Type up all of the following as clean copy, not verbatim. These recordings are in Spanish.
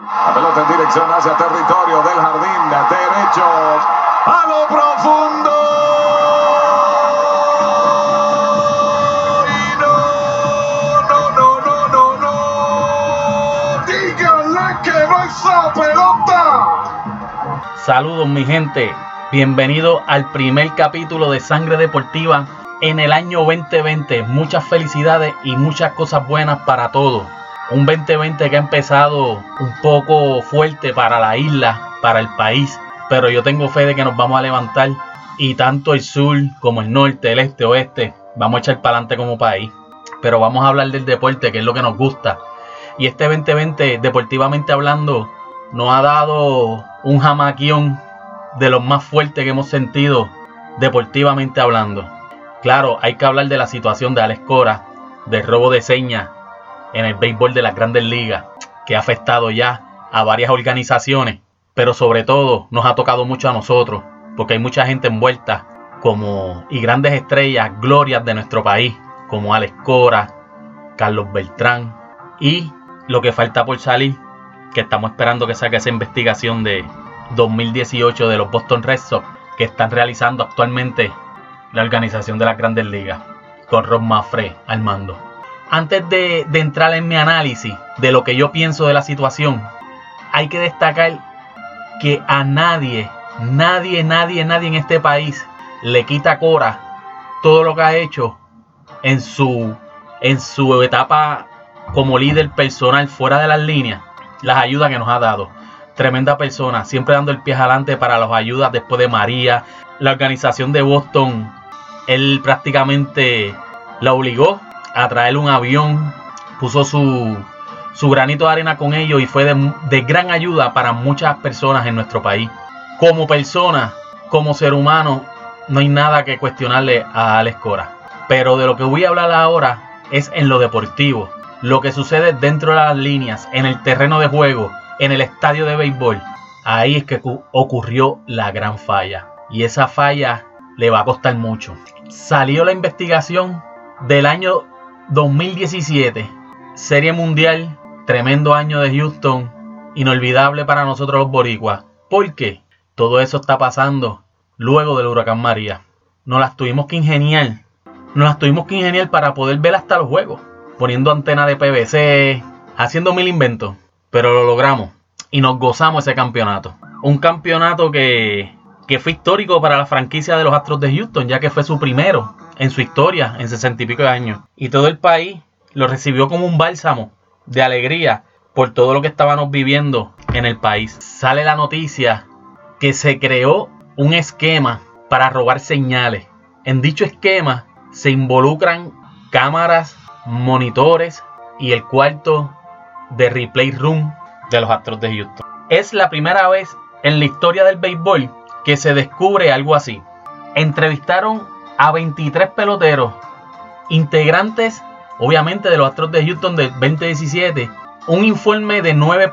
La pelota en dirección hacia territorio del jardín derecho. A lo profundo. Y no. Díganle que no esa pelota. Saludos mi gente. Bienvenido al primer capítulo de Sangre Deportiva en el año 2020. Muchas felicidades y muchas cosas buenas para todos. Un 2020 que ha empezado un poco fuerte para la isla, para el país. Pero yo tengo fe de que nos vamos a levantar. Y tanto el sur como el norte, el este, oeste, vamos a echar para adelante como país. Pero vamos a hablar del deporte, que es lo que nos gusta. Y este 2020, deportivamente hablando, nos ha dado un jamaquión de los más fuertes que hemos sentido deportivamente hablando. Claro, hay que hablar de la situación de Alex Cora, del robo de señas en el béisbol de las Grandes Ligas, que ha afectado ya a varias organizaciones, pero sobre todo nos ha tocado mucho a nosotros, porque hay mucha gente envuelta y grandes estrellas, glorias de nuestro país, como Alex Cora, Carlos Beltrán y lo que falta por salir, que estamos esperando que salga esa investigación de 2018 de los Boston Red Sox que están realizando actualmente la organización de las Grandes Ligas con Rob Manfred al mando. Antes de entrar en mi análisis de lo que yo pienso de la situación, hay que destacar que a nadie en este país le quita a Cora todo lo que ha hecho en su etapa como líder personal fuera de las líneas, las ayudas que nos ha dado. Tremenda persona, siempre dando el pie adelante para las ayudas después de María. La organización de Boston, él prácticamente la obligó a traer un avión, puso su granito de arena con ellos y fue de gran ayuda para muchas personas en nuestro país. Como persona, como ser humano, no hay nada que cuestionarle a Alex Cora. Pero de lo que voy a hablar ahora es en lo deportivo, lo que sucede dentro de las líneas, en el terreno de juego, en el estadio de béisbol. Ahí es que ocurrió la gran falla. Y esa falla le va a costar mucho. Salió la investigación del año 2017. Serie Mundial. Tremendo año de Houston. Inolvidable para nosotros los boricuas. ¿Por qué? Todo eso está pasando luego del huracán María. Nos las tuvimos que ingeniar. Para poder ver hasta los juegos. Poniendo antena de PVC. Haciendo mil inventos. Pero lo logramos y nos gozamos ese campeonato. Un campeonato que fue histórico para la franquicia de los Astros de Houston, ya que fue su primero en su historia en 60 y pico de años. Y todo el país lo recibió como un bálsamo de alegría por todo lo que estábamos viviendo en el país. Sale la noticia que se creó un esquema para robar señales. En dicho esquema se involucran cámaras, monitores y el cuarto de replay room de los Astros de Houston. Es la primera vez en la historia del béisbol que se descubre algo así. Entrevistaron a 23 peloteros, integrantes obviamente de los Astros de Houston del 2017. Un informe de 11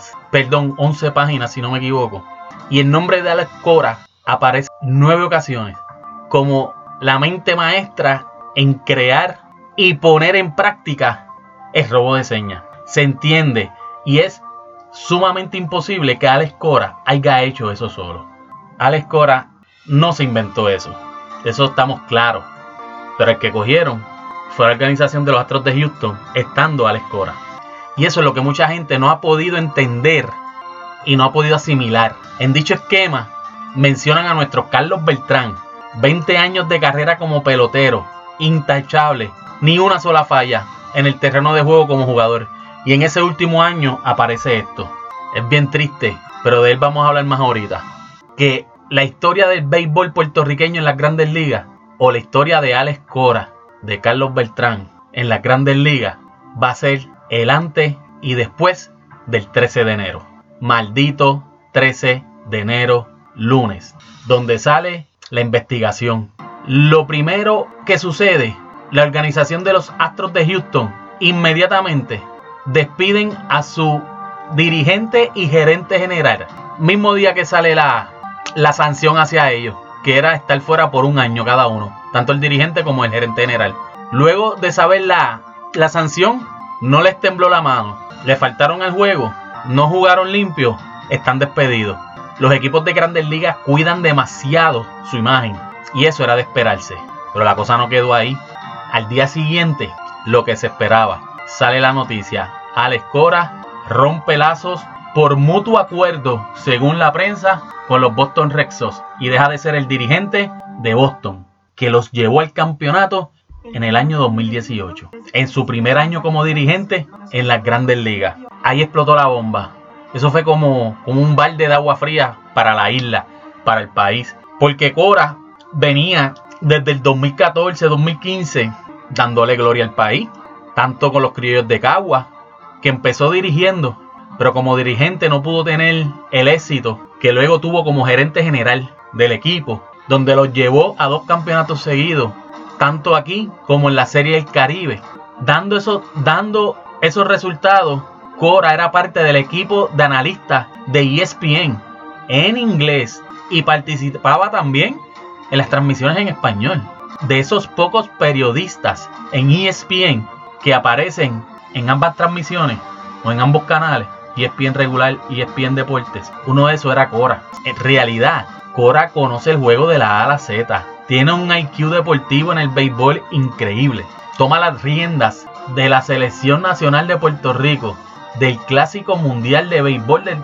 páginas si no me equivoco. Y el nombre de Alex Cora aparece 9 ocasiones como la mente maestra en crear y poner en práctica el robo de señas. Se entiende y es sumamente imposible que Alex Cora haya hecho eso solo. Alex Cora no se inventó eso. De eso estamos claros. Pero el que cogieron fue la organización de los Astros de Houston, estando Alex Cora. Y eso es lo que mucha gente no ha podido entender y no ha podido asimilar. En dicho esquema mencionan a nuestro Carlos Beltrán. 20 años de carrera como pelotero, intachable, ni una sola falla en el terreno de juego como jugador. Y en ese último año aparece esto. Es bien triste, pero de él vamos a hablar más ahorita. Que la historia del béisbol puertorriqueño en las Grandes Ligas o la historia de Alex Cora, de Carlos Beltrán en las Grandes Ligas va a ser el antes y después del 13 de enero. Maldito 13 de enero, lunes, donde sale la investigación. Lo primero que sucede, la organización de los Astros de Houston inmediatamente despiden a su dirigente y gerente general. Mismo día que sale la sanción hacia ellos, que era estar fuera por un año cada uno, tanto el dirigente como el gerente general. Luego de saber la sanción, no les tembló la mano, le faltaron al juego no jugaron limpio, están despedidos. Los equipos de Grandes Ligas cuidan demasiado su imagen y eso era de esperarse. Pero la cosa no quedó ahí. Al día siguiente, lo que se esperaba, sale la noticia. Alex Cora rompe lazos por mutuo acuerdo, según la prensa, con los Boston Red Sox y deja de ser el dirigente de Boston, que los llevó al campeonato en el año 2018. En su primer año como dirigente en las Grandes Ligas. Ahí explotó la bomba. Eso fue como un balde de agua fría para la isla, para el país. Porque Cora venía desde el 2014-2015 dándole gloria al país. Tanto con los Criollos de Cagua, que empezó dirigiendo, pero como dirigente no pudo tener el éxito que luego tuvo como gerente general del equipo, donde los llevó a 2 campeonatos seguidos, tanto aquí como en la Serie del Caribe. Dando esos resultados, Cora era parte del equipo de analistas de ESPN en inglés y participaba también en las transmisiones en español. De esos pocos periodistas en ESPN que aparecen en ambas transmisiones o en ambos canales, ESPN regular y ESPN Deportes, uno de esos era Cora. En realidad, Cora conoce el juego de la A a la Z. Tiene un IQ deportivo en el béisbol increíble. Toma las riendas de la Selección Nacional de Puerto Rico del Clásico Mundial de Béisbol del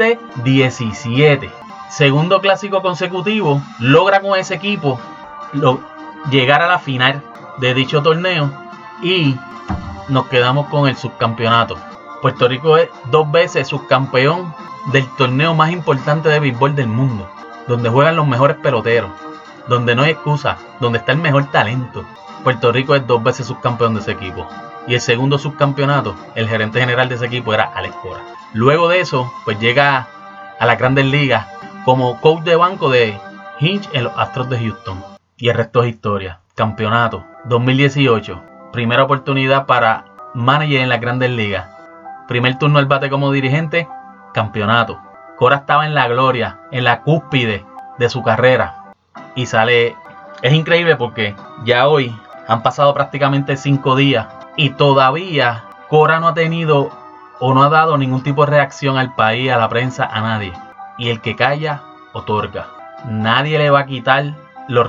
2017. Segundo clásico consecutivo, logra con ese equipo llegar a la final de dicho torneo y nos quedamos con el subcampeonato. Puerto Rico es 2 veces subcampeón del torneo más importante de béisbol del mundo, donde juegan los mejores peloteros, donde no hay excusa, donde está el mejor talento. Puerto Rico es 2 veces subcampeón de ese equipo. Y el segundo subcampeonato, el gerente general de ese equipo era Alex Cora. Luego de eso, pues llega a las Grandes Ligas como coach de banco de Hinch en los Astros de Houston. Y el resto es historia. Campeonato 2018. Primera oportunidad para manager en las Grandes Ligas. Primer turno al bate como dirigente. Campeonato. Cora estaba en la gloria, en la cúspide de su carrera. Y sale... Es increíble porque ya hoy han pasado prácticamente 5 días. Y todavía Cora no ha tenido o no ha dado ningún tipo de reacción al país, a la prensa, a nadie. Y el que calla, otorga. Nadie le va a quitar los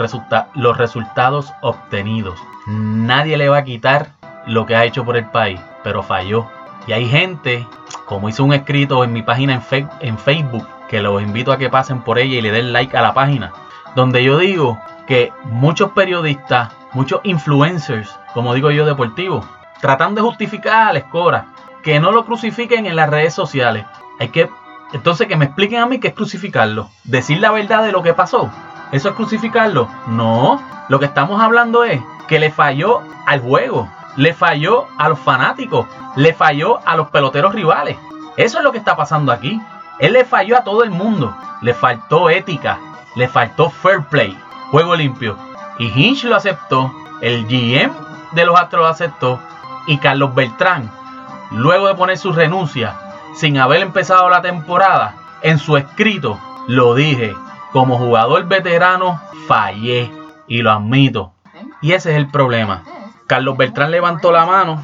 resultados obtenidos. Nadie le va a quitar lo que ha hecho por el país, pero falló. Y hay gente, como hizo un escrito en mi página en Facebook, que los invito a que pasen por ella y le den like a la página, donde yo digo que muchos periodistas, muchos influencers, como digo yo, deportivos, tratan de justificar a Alex Cora, que no lo crucifiquen en las redes sociales. Entonces que me expliquen a mí qué es crucificarlo. Decir la verdad de lo que pasó, ¿eso es crucificarlo? No, lo que estamos hablando es que le falló al juego, le falló a los fanáticos, le falló a los peloteros rivales. Eso es lo que está pasando aquí. Él le falló a todo el mundo. Le faltó ética, le faltó fair play, juego limpio. Y Hinch lo aceptó, el GM de los Astros lo aceptó, y Carlos Beltrán, luego de poner su renuncia, sin haber empezado la temporada, en su escrito lo dije, como jugador veterano fallé y lo admito. Y ese es el problema. Carlos Beltrán levantó la mano,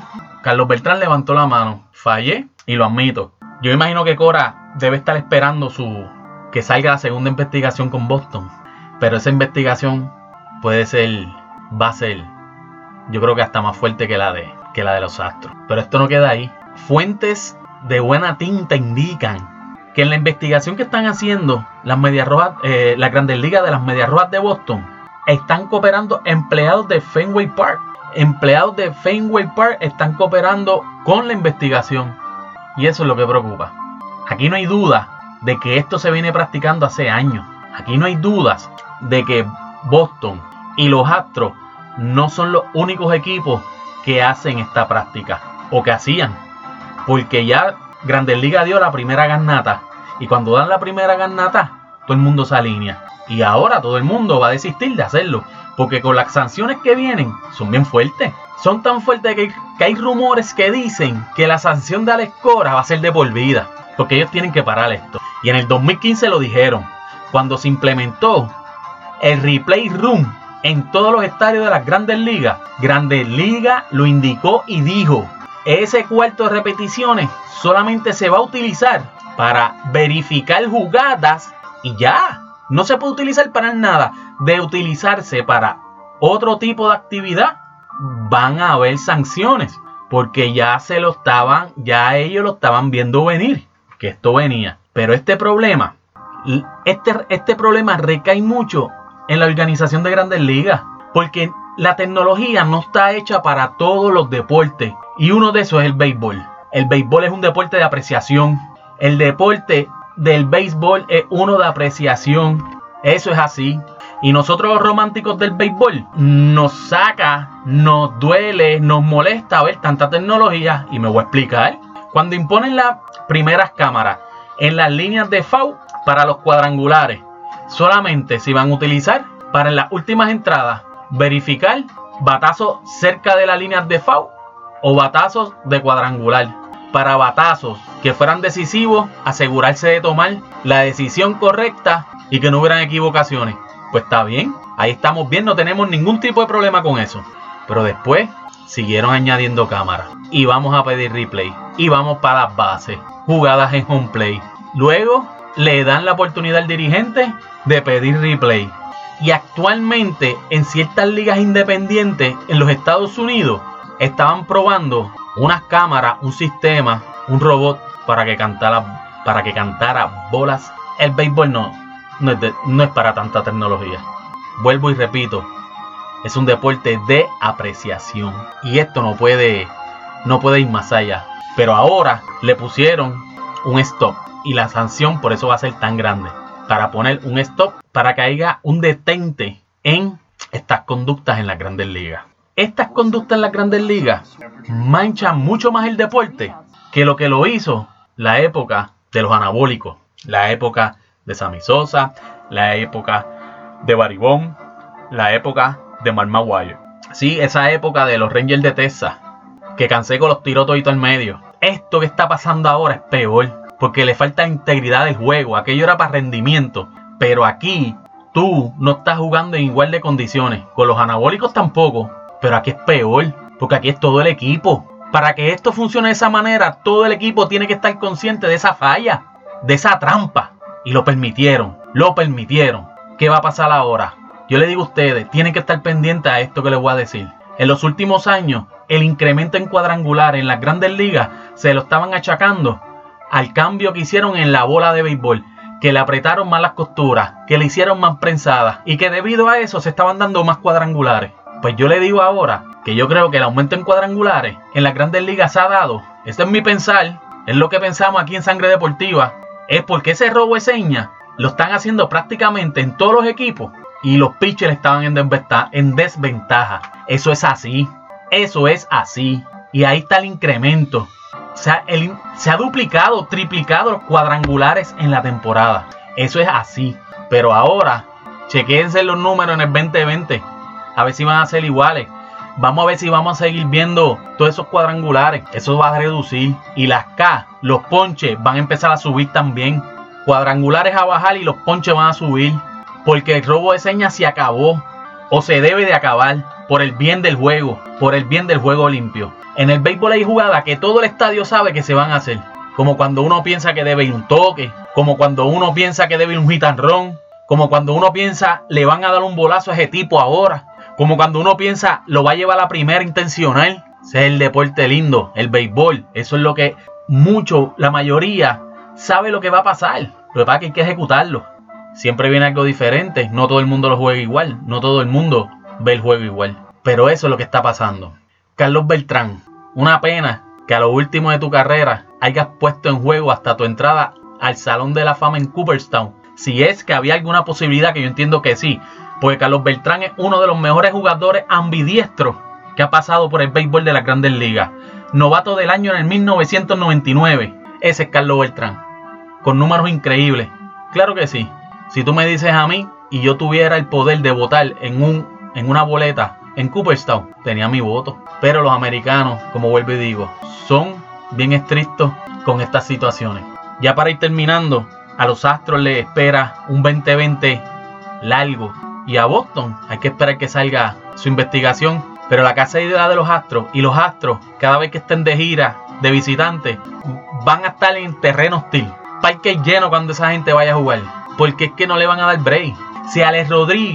fallé y lo admito. Yo imagino que Cora debe estar esperando que salga la segunda investigación con Boston, pero esa investigación va a ser, yo creo que hasta más fuerte que la de los Astros. Pero esto no queda ahí. Fuentes de buena tinta indican que en la investigación que están haciendo las Medias Rojas, las Grandes Ligas de las Medias Rojas de Boston, están cooperando empleados de Fenway Park. Empleados de Fenway Park están cooperando con la investigación. Y eso es lo que preocupa. Aquí no hay duda de que esto se viene practicando hace años. Aquí no hay dudas de que Boston y los Astros no son los únicos equipos que hacen esta práctica o que hacían, porque ya Grandes Ligas dio la primera garnata y cuando dan la primera garnata todo el mundo se alinea y ahora todo el mundo va a desistir de hacerlo porque con las sanciones que vienen son bien fuertes, son tan fuertes que hay rumores que dicen que la sanción de Alex Cora va a ser de por vida porque ellos tienen que parar esto. Y en el 2015 lo dijeron cuando se implementó el replay room en todos los estadios de las Grandes Ligas. Grandes Ligas lo indicó y dijo ese cuarto de repeticiones solamente se va a utilizar para verificar jugadas y ya. No se puede utilizar para nada. De utilizarse para otro tipo de actividad, van a haber sanciones. Porque ya ellos lo estaban viendo venir, que esto venía. Pero este problema recae mucho en la organización de Grandes Ligas. Porque la tecnología no está hecha para todos los deportes. Y uno de esos es el béisbol. El béisbol es un deporte de apreciación. El deporte del béisbol es uno de apreciación. Eso es así. Y nosotros los románticos del béisbol nos saca, nos duele, nos molesta ver tanta tecnología. Y me voy a explicar. Cuando imponen las primeras cámaras en las líneas de foul para los cuadrangulares, solamente se van a utilizar para en las últimas entradas verificar batazos cerca de las líneas de foul o batazos de cuadrangular. Para batazos que fueran decisivos, asegurarse de tomar la decisión correcta y que no hubieran equivocaciones. Pues está bien, ahí estamos bien, no tenemos ningún tipo de problema con eso. Pero después siguieron añadiendo cámaras y vamos a pedir replay y vamos para las bases, jugadas en home play. Luego le dan la oportunidad al dirigente de pedir replay. Y actualmente en ciertas ligas independientes en los Estados Unidos estaban probando unas cámaras, un sistema, un robot para que cantara bolas. El béisbol no es para tanta tecnología. Vuelvo y repito, es un deporte de apreciación y esto no puede ir más allá. Pero ahora le pusieron un stop y la sanción por eso va a ser tan grande, para poner un stop, para que haya un detente en estas conductas en las Grandes Ligas. Estas conductas en las Grandes Ligas manchan mucho más el deporte que lo hizo la época de los anabólicos, la época de Sammy Sosa, la época de Barry Bonds, la época de Mark Maguire. Sí, esa época de los Rangers de Texas, que Canseco los tiró todito al medio. Esto que está pasando ahora es peor, porque le falta integridad del juego. Aquello era para rendimiento, pero aquí tú no estás jugando en igual de condiciones. Con los anabólicos tampoco, pero aquí es peor, porque aquí es todo el equipo. Para que esto funcione de esa manera, todo el equipo tiene que estar consciente de esa falla, de esa trampa. Y lo permitieron. ¿Qué va a pasar ahora? Yo le digo a ustedes, tienen que estar pendientes a esto que les voy a decir. En los últimos años, el incremento en cuadrangular en las Grandes Ligas se lo estaban achacando al cambio que hicieron en la bola de béisbol, que le apretaron más las costuras, que le hicieron más prensadas y que debido a eso se estaban dando más cuadrangulares. Pues yo le digo ahora que yo creo que el aumento en cuadrangulares en las Grandes Ligas se ha dado. Este es mi pensar, es lo que pensamos aquí en Sangre Deportiva. Es porque ese robo de señas lo están haciendo prácticamente en todos los equipos y los pitchers estaban en desventaja. Eso es así. Y ahí está el incremento. Se ha duplicado, triplicado los cuadrangulares en la temporada. Eso es así. Pero ahora, chequéense los números en el 2020. A ver si van a ser iguales. Vamos a ver si vamos a seguir viendo todos esos cuadrangulares. Eso va a reducir. Y las K, los ponches, van a empezar a subir también. Cuadrangulares a bajar y los ponches van a subir. Porque el robo de señas se acabó. O se debe de acabar. Por el bien del juego. Por el bien del juego limpio. En el béisbol hay jugadas que todo el estadio sabe que se van a hacer. Como cuando uno piensa que debe ir un toque. Como cuando uno piensa que debe ir un hit and run. Como cuando uno piensa le van a dar un bolazo a ese tipo ahora. Como cuando uno piensa lo va a llevar a la primera intencional. Ese es el deporte lindo, el béisbol. Eso es lo que la mayoría sabe lo que va a pasar. Lo que pasa es que hay que ejecutarlo. Siempre viene algo diferente. No todo el mundo lo juega igual. No todo el mundo ve el juego igual. Pero eso es lo que está pasando. Carlos Beltrán, una pena que a lo último de tu carrera hayas puesto en juego hasta tu entrada al Salón de la Fama en Cooperstown. Si es que había alguna posibilidad, que yo entiendo que sí. Porque Carlos Beltrán es uno de los mejores jugadores ambidiestros que ha pasado por el béisbol de las Grandes Ligas. Novato del año en el 1999. Ese es Carlos Beltrán. Con números increíbles. Claro que sí. Si tú me dices a mí y yo tuviera el poder de votar en una boleta en Cooperstown, tenía mi voto. Pero los americanos, como vuelvo y digo, son bien estrictos con estas situaciones. Ya para ir terminando, a los Astros les espera un 2020 largo. Y a Boston hay que esperar que salga su investigación Pero la casa idea de los Astros, y los Astros, cada vez que estén de gira, de visitantes, van a estar en terreno hostil. Parque lleno cuando esa gente vaya a jugar. Porque es que no le van a dar break. Si Alex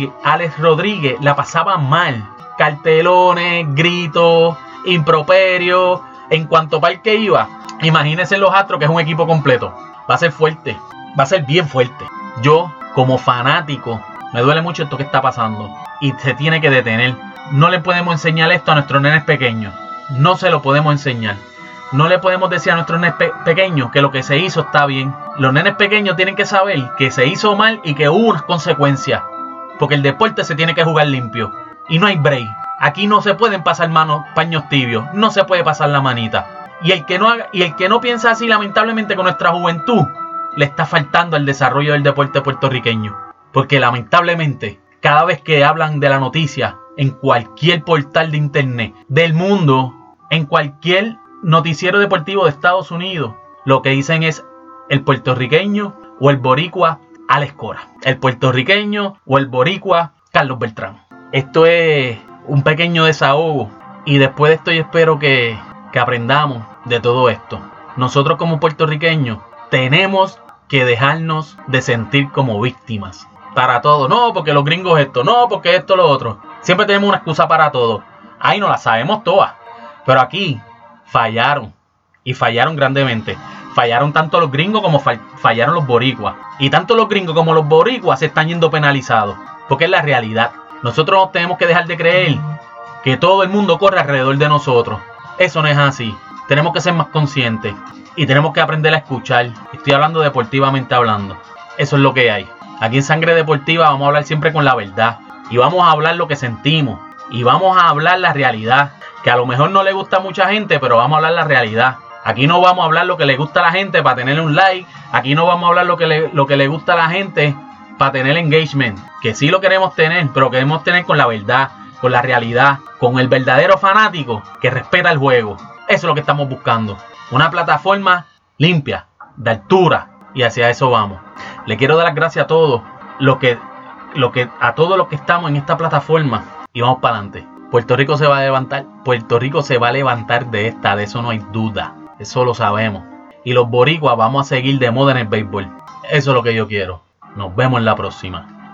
Rodríguez la pasaba mal, cartelones, gritos, improperios, en cuanto Parque iba, imagínense los Astros, que es un equipo completo. Va a ser fuerte, va a ser bien fuerte. Yo, como fanático, me duele mucho esto que está pasando y se tiene que detener. No le podemos enseñar esto a nuestros nenes pequeños. No se lo podemos enseñar. No le podemos decir a nuestros nenes pequeños que lo que se hizo está bien. Los nenes pequeños tienen que saber que se hizo mal y que hubo unas consecuencias. Porque el deporte se tiene que jugar limpio. Y no hay break. Aquí no se pueden pasar paños tibios. No se puede pasar la manita. Y el que no piensa así, lamentablemente, con nuestra juventud, le está faltando el desarrollo del deporte puertorriqueño. Porque lamentablemente, cada vez que hablan de la noticia, en cualquier portal de internet del mundo, en cualquier noticiero deportivo de Estados Unidos, lo que dicen es el puertorriqueño o el boricua Alex Cora, el puertorriqueño o el boricua Carlos Beltrán. Esto es un pequeño desahogo y después de esto yo espero que aprendamos de todo esto. Nosotros como puertorriqueños tenemos que dejarnos de sentir como víctimas para todo. No, porque los gringos esto, no, porque esto, lo otro. Siempre tenemos una excusa para todo. Ahí no la sabemos todas. Pero aquí fallaron. Y fallaron grandemente. Fallaron tanto los gringos como fallaron los boricuas. Y tanto los gringos como los boricuas se están yendo penalizados. Porque es la realidad. Nosotros tenemos que dejar de creer que todo el mundo corre alrededor de nosotros. Eso no es así. Tenemos que ser más conscientes. Y tenemos que aprender a escuchar. Estoy hablando deportivamente hablando. Eso es lo que hay. Aquí en Sangre Deportiva vamos a hablar siempre con la verdad. Y vamos a hablar lo que sentimos. Y vamos a hablar la realidad. Que a lo mejor no le gusta a mucha gente, pero vamos a hablar la realidad. Aquí no vamos a hablar lo que le gusta a la gente para tener un like. Aquí no vamos a hablar lo que le gusta a la gente para tener engagement. Que sí lo queremos tener, pero queremos tener con la verdad, con la realidad, con el verdadero fanático que respeta el juego. Eso es lo que estamos buscando. Una plataforma limpia, de altura. Y hacia eso vamos. Le quiero dar las gracias a todos a todos los que estamos en esta plataforma. Y vamos para adelante. Puerto Rico se va a levantar. Puerto Rico se va a levantar de eso no hay duda. Eso lo sabemos. Y los boricuas vamos a seguir de moda en el béisbol. Eso es lo que yo quiero. Nos vemos en la próxima.